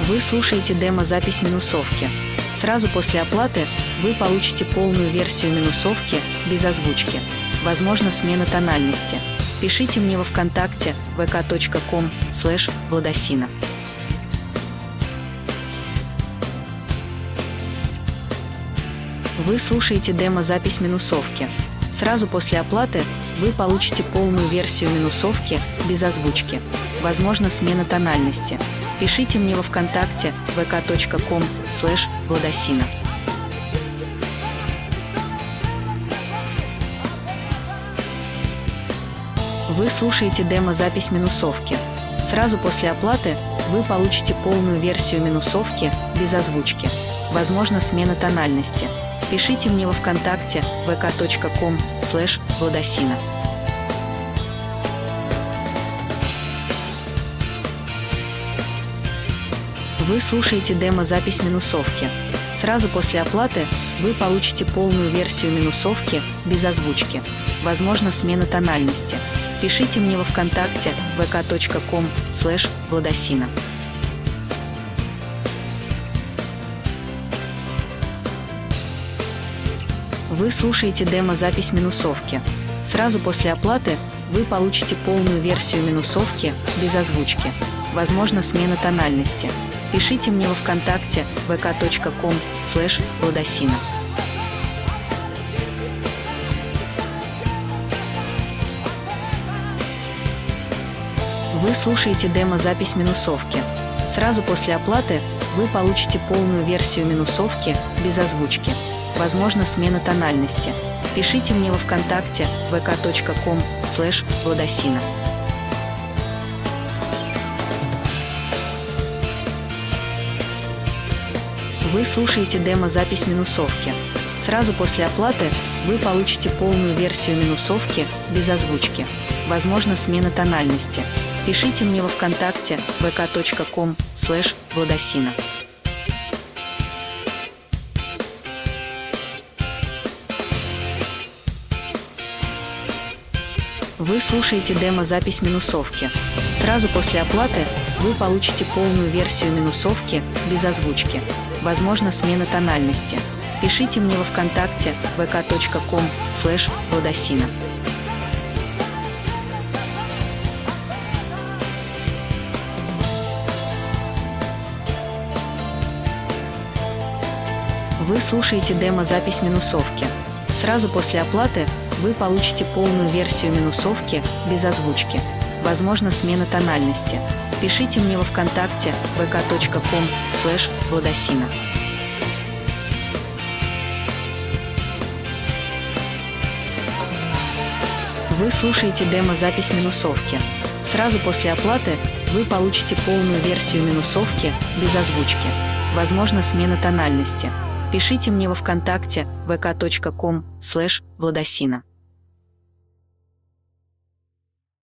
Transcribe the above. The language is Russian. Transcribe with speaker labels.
Speaker 1: Вы слушаете демо-запись минусовки. Сразу после оплаты вы получите полную версию минусовки без озвучки. Возможно смена тональности. Пишите мне во ВКонтакте vk.com/Владосина. Вы слушаете демо-запись минусовки. Сразу после оплаты вы получите полную версию минусовки без озвучки. Возможно смена тональности. Пишите мне во ВКонтакте vk.com/Владосина. Вы слушаете демо-запись минусовки. Сразу после оплаты вы получите полную версию минусовки без озвучки. Возможно смена тональности. Пишите мне во ВКонтакте vk.com/Владосина. Вы слушаете демо-запись минусовки. Сразу после оплаты вы получите полную версию минусовки без озвучки. Возможно смена тональности. Пишите мне во ВКонтакте vk.com/Владосина. Вы слушаете демо-запись минусовки. Сразу после оплаты вы получите полную версию минусовки без озвучки. Возможно смена тональности. Пишите мне во ВКонтакте vk.com/Владосина. Вы слушаете демо-запись минусовки. Сразу после оплаты вы получите полную версию минусовки без озвучки. Возможно смена тональности. Пишите мне во ВКонтакте vk.com/Владосина. Вы слушаете демо-запись минусовки. Сразу после оплаты вы получите полную версию минусовки без озвучки. Возможно смена тональности. Пишите мне во ВКонтакте vk.com/Владосина. Вы слушаете демо-запись минусовки. Сразу после оплаты вы получите полную версию минусовки без озвучки. Возможно смена тональности. Пишите мне во ВКонтакте vk.com/Владосина. Вы слушаете демо-запись минусовки. Сразу после оплаты вы получите полную версию минусовки без озвучки. Возможно смена тональности. Пишите мне во ВКонтакте vk.com/Владосина. Вы слушаете демо-запись минусовки. Сразу после оплаты вы получите полную версию минусовки без озвучки. Возможно смена тональности. Пишите мне во ВКонтакте vk.com/Владосина.